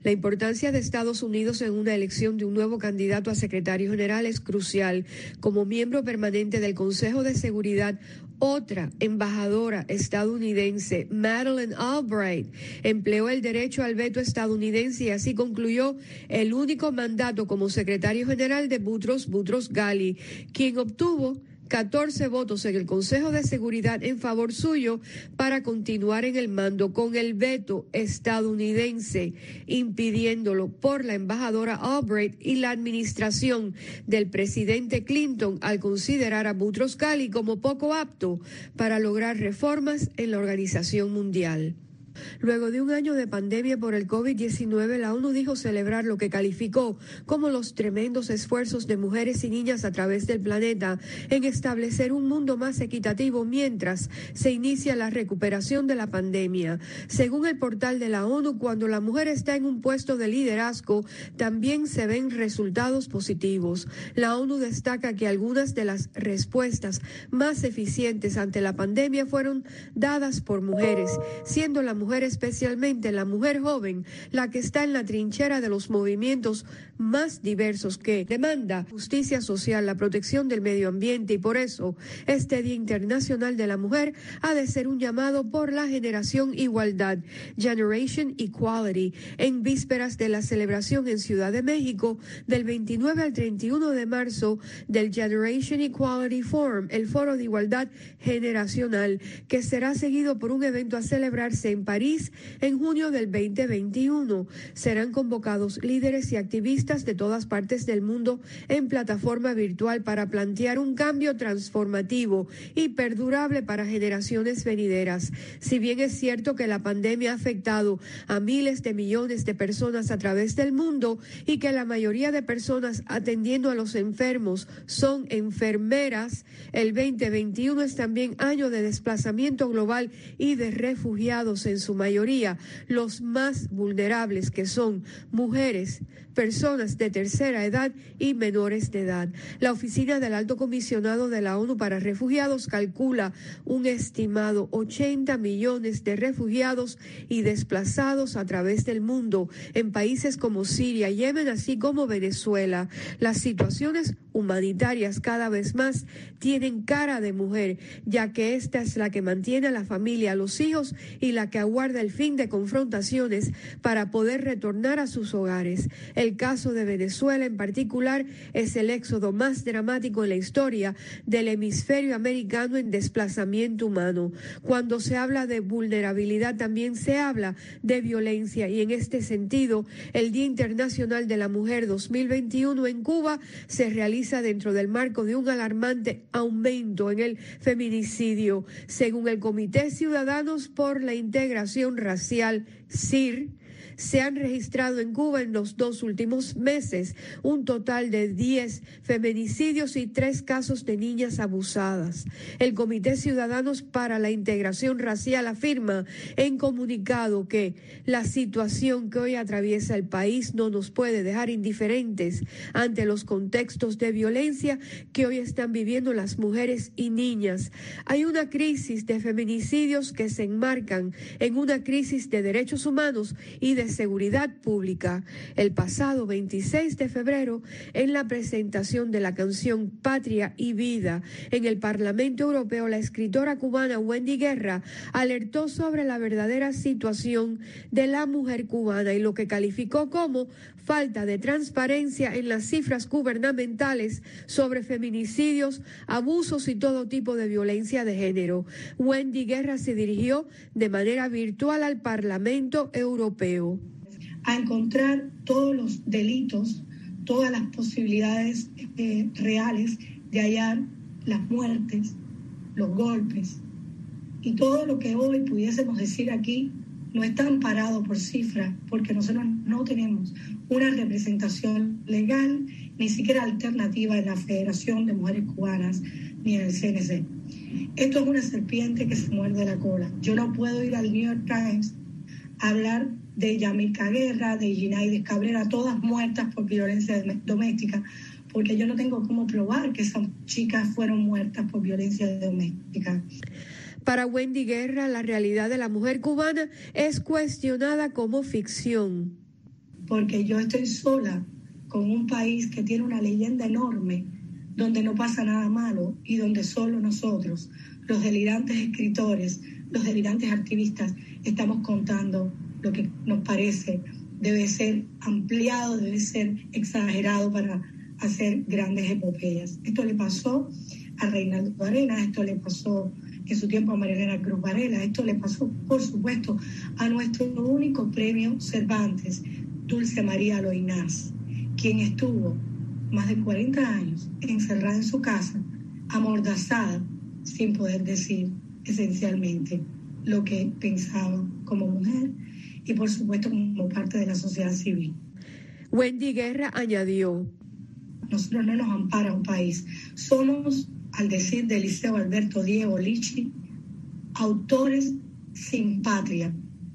La importancia de Estados Unidos en una elección de un nuevo candidato a secretario general es crucial. Como miembro permanente del Consejo de Seguridad, otra embajadora estadounidense, Madeleine Albright, empleó el derecho al veto estadounidense y así concluyó el único mandato como secretario general de Boutros Boutros Ghali, quien obtuvo catorce votos en el Consejo de Seguridad en favor suyo para continuar en el mando, con el veto estadounidense impidiéndolo por la embajadora Albright y la administración del presidente Clinton al considerar a Boutros Ghali como poco apto para lograr reformas en la organización mundial. Luego de un año de pandemia por el COVID diecinueve, la ONU dijo celebrar lo que calificó como los tremendos esfuerzos de mujeres y niñas a través del planeta en establecer un mundo más equitativo mientras se inicia la recuperación de la pandemia. Según el portal de la ONU, cuando la mujer está en un puesto de liderazgo, también se ven resultados positivos. La ONU destaca que algunas de las respuestas más eficientes ante la pandemia fueron dadas por mujeres, siendo la mujer, especialmente la mujer joven, la que está en la trinchera de los movimientos más diversos que demanda justicia social, la protección del medio ambiente, y por eso este Día Internacional de la Mujer ha de ser un llamado por la generación igualdad, Generation Equality, en vísperas de la celebración en Ciudad de México del veintinueve al treinta y uno de marzo del Generation Equality Forum, el foro de igualdad generacional, que será seguido por un evento a celebrarse en París en junio del veinte veintiuno. Serán convocados líderes y activistas de todas partes del mundo en plataforma virtual para plantear un cambio transformativo y perdurable para generaciones venideras. Si bien es cierto que la pandemia ha afectado a miles de millones de personas a través del mundo y que la mayoría de personas atendiendo a los enfermos son enfermeras, el veinte veintiuno es también año de desplazamiento global y de refugiados, en su mayoría los más vulnerables, que son mujeres, personas de tercera edad y menores de edad. La Oficina del Alto Comisionado de la ONU para Refugiados calcula un estimado ochenta millones de refugiados y desplazados a través del mundo en países como Siria, Yemen, así como Venezuela. Las situaciones humanitarias cada vez más tienen cara de mujer, ya que esta es la que mantiene a la familia, a los hijos y la que aguarda el fin de confrontaciones para poder retornar a sus hogares. El caso de Venezuela en particular es el éxodo más dramático en la historia del hemisferio americano en desplazamiento humano. Cuando se habla de vulnerabilidad también se habla de violencia, y en este sentido el Día Internacional de la Mujer dos mil veintiuno en Cuba se realiza dentro del marco de un alarmante aumento en el feminicidio. Según el Comité Ciudadanos por la Integración Racial, C I R, se han registrado en Cuba en los dos últimos meses un total de diez feminicidios y tres casos de niñas abusadas. El Comité Ciudadanos para la Integración Racial afirma en comunicado que la situación que hoy atraviesa el país no nos puede dejar indiferentes ante los contextos de violencia que hoy están viviendo las mujeres y niñas. Hay una crisis de feminicidios que se enmarcan en una crisis de derechos humanos y de seguridad pública. El pasado veintiséis de febrero, en la presentación de la canción Patria y Vida en el Parlamento Europeo, la escritora cubana Wendy Guerra alertó sobre la verdadera situación de la mujer cubana y lo que calificó como falta de transparencia en las cifras gubernamentales sobre feminicidios, abusos y todo tipo de violencia de género. Wendy Guerra se dirigió de manera virtual al Parlamento Europeo. A encontrar todos los delitos, todas las posibilidades eh, reales de hallar las muertes, los golpes y todo lo que hoy pudiésemos decir aquí no está amparado por cifras, porque nosotros no tenemos una representación legal, ni siquiera alternativa en la Federación de Mujeres Cubanas ni en el C N C. Esto es una serpiente que se muerde la cola. Yo no puedo ir al New York Times a hablar de Yamilca Guerra, de Ginaides Cabrera, todas muertas por violencia doméstica, porque yo no tengo cómo probar que esas chicas fueron muertas por violencia doméstica. Para Wendy Guerra, la realidad de la mujer cubana es cuestionada como ficción. porque yo estoy sola con un país que tiene una leyenda enorme, donde no pasa nada malo y donde solo nosotros, los delirantes escritores, los delirantes activistas, estamos contando lo que nos parece debe ser ampliado, debe ser exagerado para hacer grandes epopeyas. Esto le pasó a Reinaldo Arenas, esto le pasó en su tiempo a María Cruz Varela, esto le pasó, por supuesto, a nuestro único premio Cervantes, Dulce María Loinás, quien estuvo más de cuarenta años encerrada en su casa, amordazada, sin poder decir esencialmente lo que pensaba como mujer y por supuesto como parte de la sociedad civil. Wendy Guerra añadió: nosotros no nos ampara un país, somos, al decir de Liceo Alberto Diego Lichi, autores sin patria.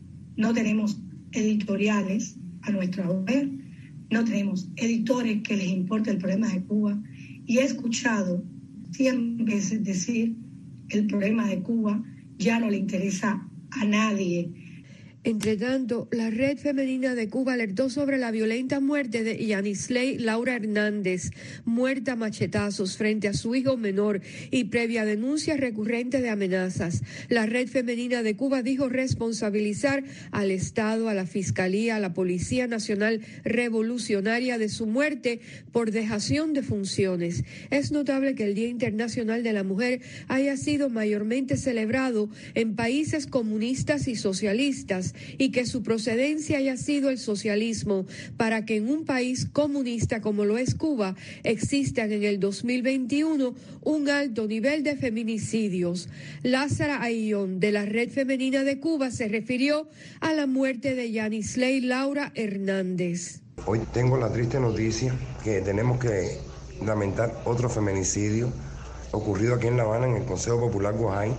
No tenemos editoriales a nuestro haber, no tenemos editores que les importe el problema de Cuba, y he escuchado cien veces decir el problema de Cuba ya no le interesa a nadie. Entre tanto, la Red Femenina de Cuba alertó sobre la violenta muerte de Yanisley Laura Hernández, muerta a machetazos frente a su hijo menor y previa denuncia recurrente de amenazas. La Red Femenina de Cuba dijo responsabilizar al Estado, a la Fiscalía, a la Policía Nacional Revolucionaria de su muerte por dejación de funciones. Es notable que el Día Internacional de la Mujer haya sido mayormente celebrado en países comunistas y socialistas, y que su procedencia haya sido el socialismo, para que en un país comunista como lo es Cuba existan en el dos mil veintiuno un alto nivel de feminicidios. Lázara Ayllón, de la Red Femenina de Cuba, se refirió a la muerte de Yanisley Laura Hernández. Hoy tengo la triste noticia que tenemos que lamentar otro feminicidio ocurrido aquí en La Habana, en el Consejo Popular Guajay,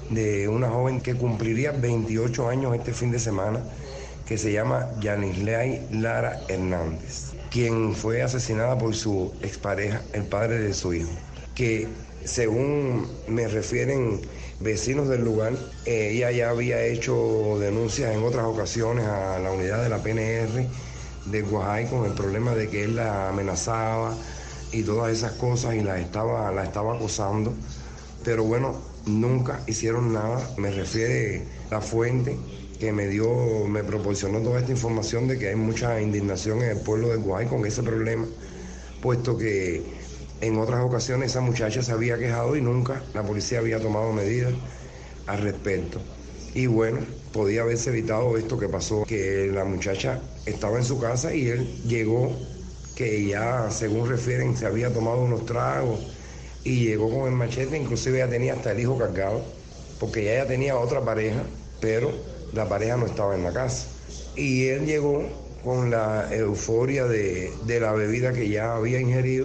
de una joven que cumpliría veintiocho años este fin de semana, que se llama Yanisley Lara Hernández, quien fue asesinada por su expareja, el padre de su hijo, que según me refieren vecinos del lugar, eh, ella ya había hecho denuncias en otras ocasiones a la unidad de la P N R de Guajay con el problema de que él la amenazaba y todas esas cosas y la estaba, la estaba acosando, pero bueno, nunca hicieron nada. Me refiere la fuente que me dio, me proporcionó toda esta información de que hay mucha indignación en el pueblo de Guajay con ese problema, puesto que en otras ocasiones esa muchacha se había quejado y nunca la policía había tomado medidas al respecto. Y bueno, podía haberse evitado esto que pasó, que la muchacha estaba en su casa y él llegó, que ya según refieren se había tomado unos tragos y llegó con el machete, inclusive ya tenía hasta el hijo cargado, porque ya ella tenía otra pareja, pero la pareja no estaba en la casa. Y él llegó con la euforia de, de la bebida que ya había ingerido,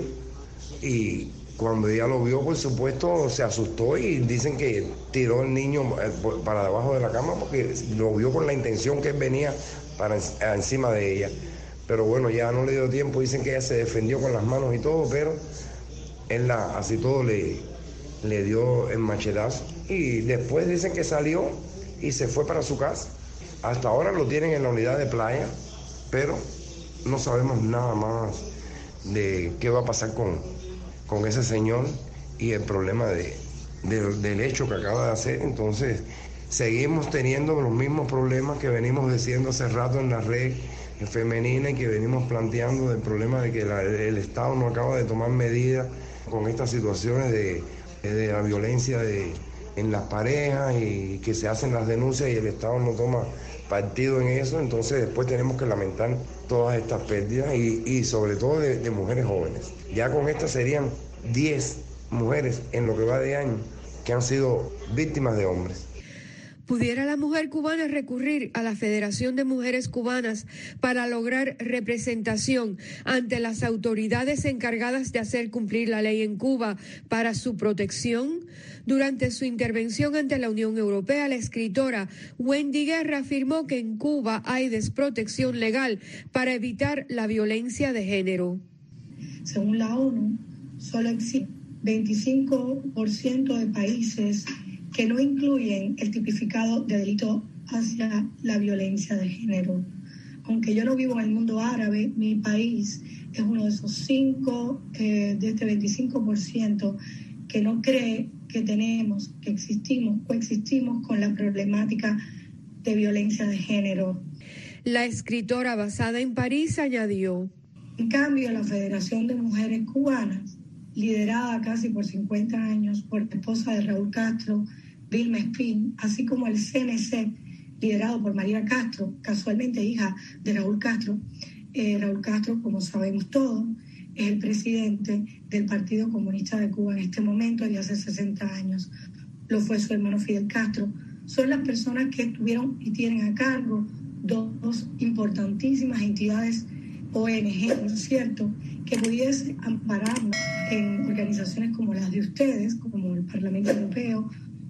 y cuando ella lo vio, por supuesto, se asustó y dicen que tiró el niño para debajo de la cama porque lo vio con la intención que él venía para encima de ella. Pero bueno, ya no le dio tiempo, dicen que ella se defendió con las manos y todo, pero él la, así todo le, le dio el machetazo y después dicen que salió y se fue para su casa. Hasta ahora lo tienen en la unidad de playa, pero no sabemos nada más de qué va a pasar con, con ese señor y el problema de, de, del hecho que acaba de hacer. Entonces seguimos teniendo los mismos problemas que venimos diciendo hace rato en la red femenina y que venimos planteando del problema de que la, el Estado no acaba de tomar medidas con estas situaciones de, de la violencia de, en las parejas y que se hacen las denuncias y el Estado no toma partido en eso. Entonces después tenemos que lamentar todas estas pérdidas y, y sobre todo de, de mujeres jóvenes. Ya con estas serían diez mujeres en lo que va de año que han sido víctimas de hombres. ¿Pudiera la mujer cubana recurrir a la Federación de Mujeres Cubanas para lograr representación ante las autoridades encargadas de hacer cumplir la ley en Cuba para su protección? Durante su intervención ante la Unión Europea, la escritora Wendy Guerra afirmó que en Cuba hay desprotección legal para evitar la violencia de género. Según la ONU, solo existe veinticinco por ciento de países que no incluyen el tipificado de delito hacia la violencia de género. aunque yo no vivo en el mundo árabe, mi país es uno de esos cinco, eh, de este veinticinco por ciento que no cree que tenemos, que existimos, coexistimos con la problemática de violencia de género. La escritora basada en París añadió: en cambio, la Federación de Mujeres Cubanas, liderada casi por cincuenta años por la esposa de Raúl Castro, Vilma Espín, así como el C N C, liderado por María Castro, casualmente hija de Raúl Castro. Eh, Raúl Castro, como sabemos todos, es el presidente del Partido Comunista de Cuba en este momento y hace sesenta años lo fue su hermano Fidel Castro. Son las personas que tuvieron y tienen a cargo dos importantísimas entidades O N G, ¿no es cierto?, que pudiese ampararnos en organizaciones como las de ustedes, como el Parlamento Europeo,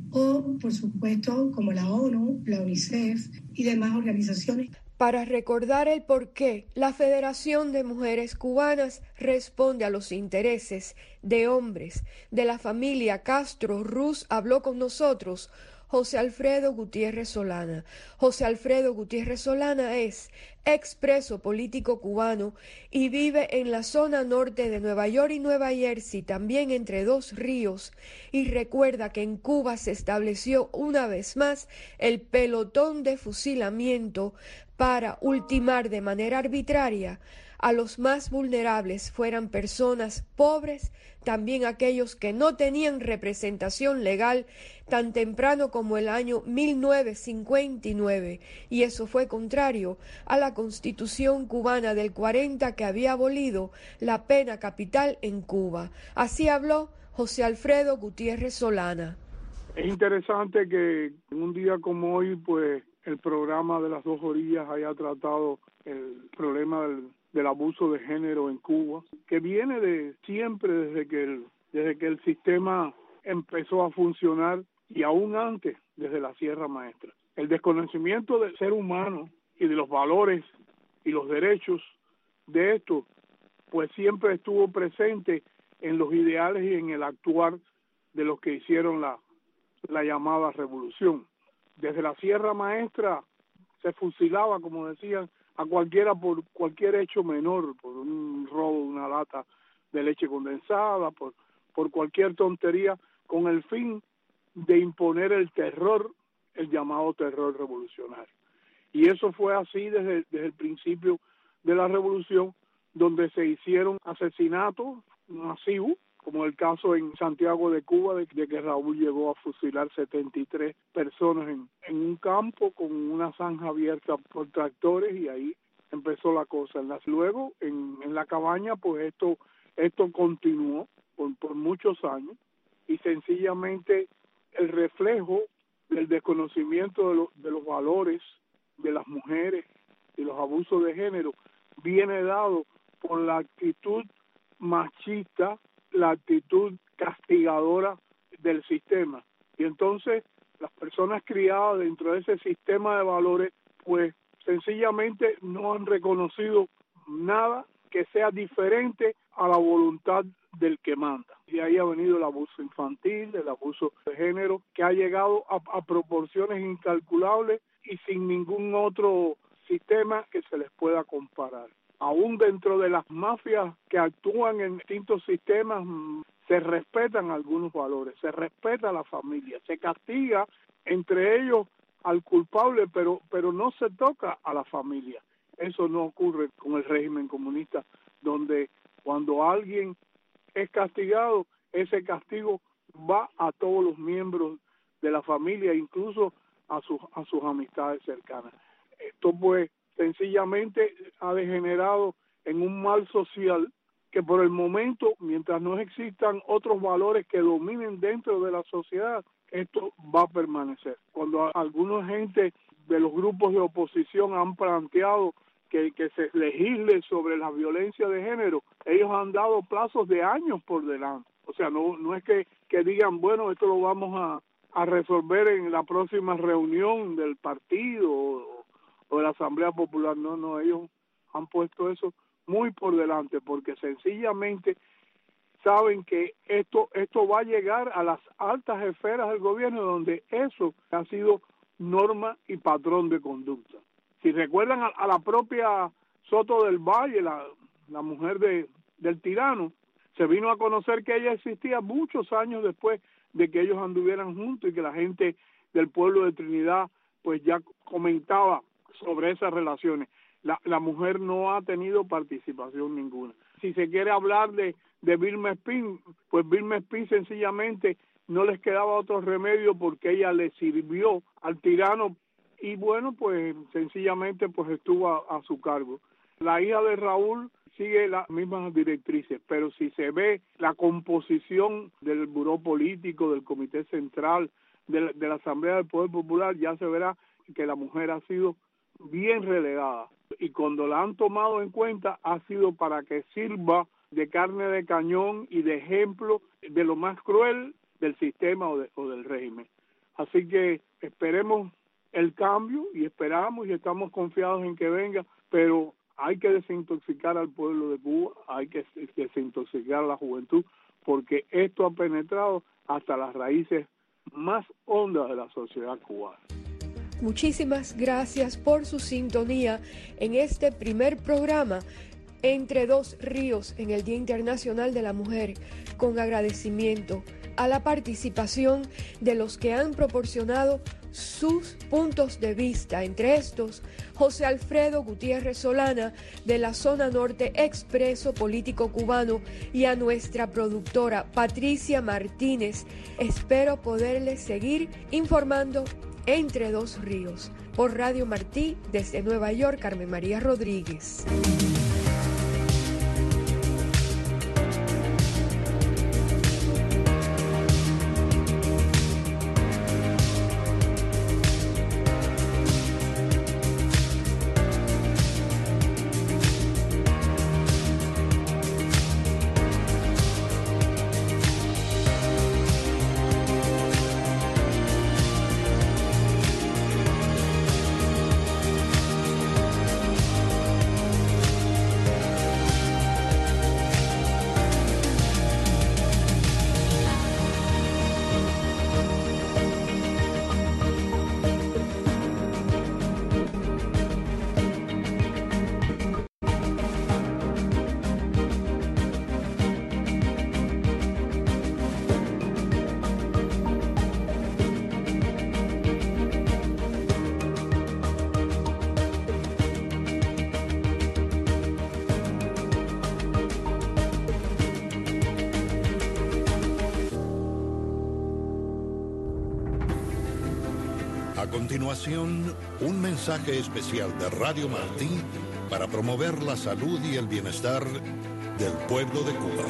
o, por supuesto, como la ONU, la UNICEF y demás organizaciones. Para recordar el porqué, la Federación de Mujeres Cubanas responde a los intereses de hombres de la familia Castro Ruz. Habló con nosotros José Alfredo Gutiérrez Solana. José Alfredo Gutiérrez Solana es expreso político cubano y vive en la zona norte de Nueva York y Nueva Jersey, también entre dos ríos, y recuerda que en Cuba se estableció una vez más el pelotón de fusilamiento para ultimar de manera arbitraria a los más vulnerables, fueran personas pobres, también aquellos que no tenían representación legal tan temprano como el año mil novecientos cincuenta y nueve, y eso fue contrario a la Constitución cubana del cuarenta, que había abolido la pena capital en Cuba. Así habló José Alfredo Gutiérrez Solana. Es interesante que en un día como hoy, pues, el programa de las dos orillas haya tratado el problema del, del abuso de género en Cuba, que viene de siempre desde que el, desde que el sistema empezó a funcionar y aún antes, desde la Sierra Maestra. El desconocimiento del ser humano y de los valores y los derechos de esto, pues siempre estuvo presente en los ideales y en el actuar de los que hicieron la, la llamada revolución. Desde la Sierra Maestra se fusilaba, como decían, a cualquiera por cualquier hecho menor, por un robo de una lata de leche condensada, por, por cualquier tontería, con el fin de imponer el terror, el llamado terror revolucionario. Y eso fue así desde, desde el principio de la revolución, donde se hicieron asesinatos masivos, como el caso en Santiago de Cuba, de, de que Raúl llegó a fusilar setenta y tres personas en, en un campo con una zanja abierta por tractores, y ahí empezó la cosa. Luego, en, en la cabaña, pues esto esto continuó por, por muchos años, y sencillamente el reflejo del desconocimiento de, lo, de los valores de las mujeres y los abusos de género viene dado por la actitud machista, la actitud castigadora del sistema. Y entonces las personas criadas dentro de ese sistema de valores, pues sencillamente no han reconocido nada que sea diferente a la voluntad del que manda. Y ahí ha venido el abuso infantil, el abuso de género, que ha llegado a, a proporciones incalculables y sin ningún otro sistema que se les pueda comparar. Aún dentro de las mafias que actúan en distintos sistemas, se respetan algunos valores, se respeta a la familia, se castiga entre ellos al culpable, pero, pero no se toca a la familia. Eso no ocurre con el régimen comunista, donde cuando alguien es castigado, ese castigo va a todos los miembros de la familia, incluso a sus, a sus amistades cercanas. Esto pues sencillamente ha degenerado en un mal social que por el momento, mientras no existan otros valores que dominen dentro de la sociedad, esto va a permanecer. Cuando alguna gente de los grupos de oposición han planteado que, que se legisle sobre la violencia de género, ellos han dado plazos de años por delante. O sea, no, no es que, que digan, bueno, esto lo vamos a, a resolver en la próxima reunión del partido o, o de la Asamblea Popular. No, no, ellos han puesto eso muy por delante, porque sencillamente saben que esto esto va a llegar a las altas esferas del gobierno, donde eso ha sido norma y patrón de conducta. Si recuerdan a, a la propia Soto del Valle, la, la mujer de, del tirano, se vino a conocer que ella existía muchos años después de que ellos anduvieran juntos y que la gente del pueblo de Trinidad pues ya comentaba sobre esas relaciones. La, la mujer no ha tenido participación ninguna. Si se quiere hablar de, de Vilma Espín, pues Vilma Espín sencillamente no les quedaba otro remedio porque ella le sirvió al tirano y bueno, pues sencillamente pues estuvo a, a su cargo. La hija de Raúl sigue las mismas directrices, pero si se ve la composición del buró político, del comité central, de la, de la Asamblea del Poder Popular, ya se verá que la mujer ha sido bien relegada. Y cuando la han tomado en cuenta, ha sido para que sirva de carne de cañón y de ejemplo de lo más cruel del sistema o, de, o del régimen. Así que esperemos el cambio y esperamos y estamos confiados en que venga, pero hay que desintoxicar al pueblo de Cuba, hay que desintoxicar a la juventud, porque esto ha penetrado hasta las raíces más hondas de la sociedad cubana. Muchísimas gracias por su sintonía en este primer programa Entre Dos Ríos en el Día Internacional de la Mujer, con agradecimiento a la participación de los que han proporcionado sus puntos de vista, entre estos José Alfredo Gutiérrez Solana de la Zona Norte, expreso político cubano, y a nuestra productora Patricia Martínez. Espero poderles seguir informando Entre Dos Ríos por Radio Martí desde Nueva York. Carmen María Rodríguez. A continuación, un mensaje especial de Radio Martí para promover la salud y el bienestar del pueblo de Cuba.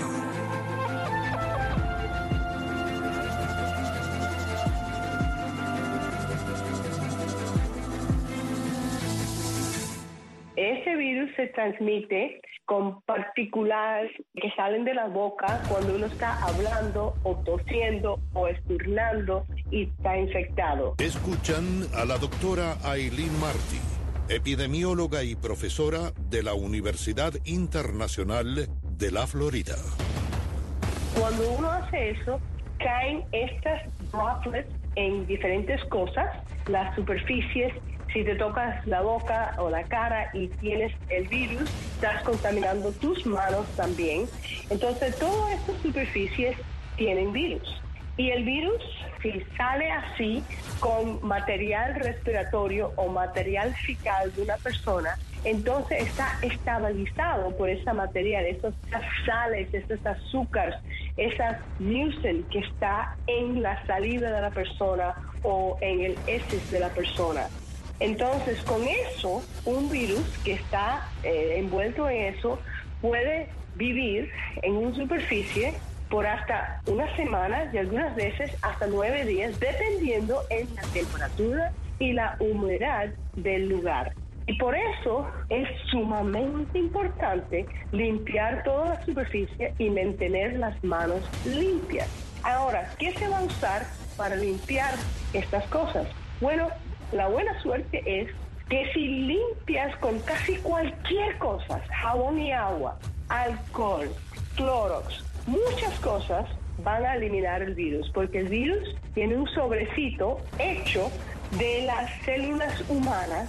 Ese virus se transmite con partículas que salen de la boca cuando uno está hablando o tosiendo o esturnando y está infectado. Escuchan a la doctora Aileen Martí, epidemióloga y profesora de la Universidad Internacional de la Florida. Cuando uno hace eso, caen estas droplets en diferentes cosas, las superficies. Si te tocas la boca o la cara y tienes el virus, estás contaminando tus manos también. Entonces, todas estas superficies tienen virus. Y el virus, si sale así con material respiratorio o material fecal de una persona, entonces está estabilizado por ese material, esas sales, esos azúcares, esas mucin que está en la saliva de la persona o en el heces de la persona. Entonces, con eso, un virus que está eh, envuelto en eso puede vivir en una superficie por hasta una semana y algunas veces hasta nueve días, dependiendo en la temperatura y la humedad del lugar. Y por eso es sumamente importante limpiar toda la superficie y mantener las manos limpias. Ahora, ¿qué se va a usar para limpiar estas cosas? Bueno, la buena suerte es que si limpias con casi cualquier cosa, jabón y agua, alcohol, Clorox, muchas cosas van a eliminar el virus, porque el virus tiene un sobrecito hecho de las células humanas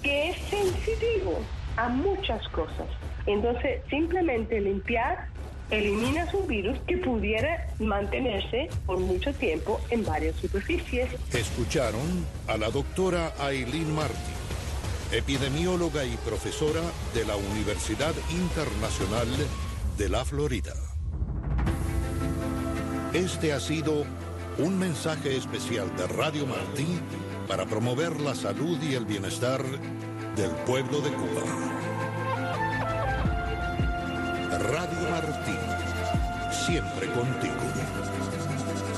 que es sensitivo a muchas cosas. Entonces, simplemente limpiar elimina un virus que pudiera mantenerse por mucho tiempo en varias superficies. Escucharon a la doctora Aileen Martí, epidemióloga y profesora de la Universidad Internacional de la Florida. Este ha sido un mensaje especial de Radio Martí para promover la salud y el bienestar del pueblo de Cuba. Radio Martí, siempre contigo.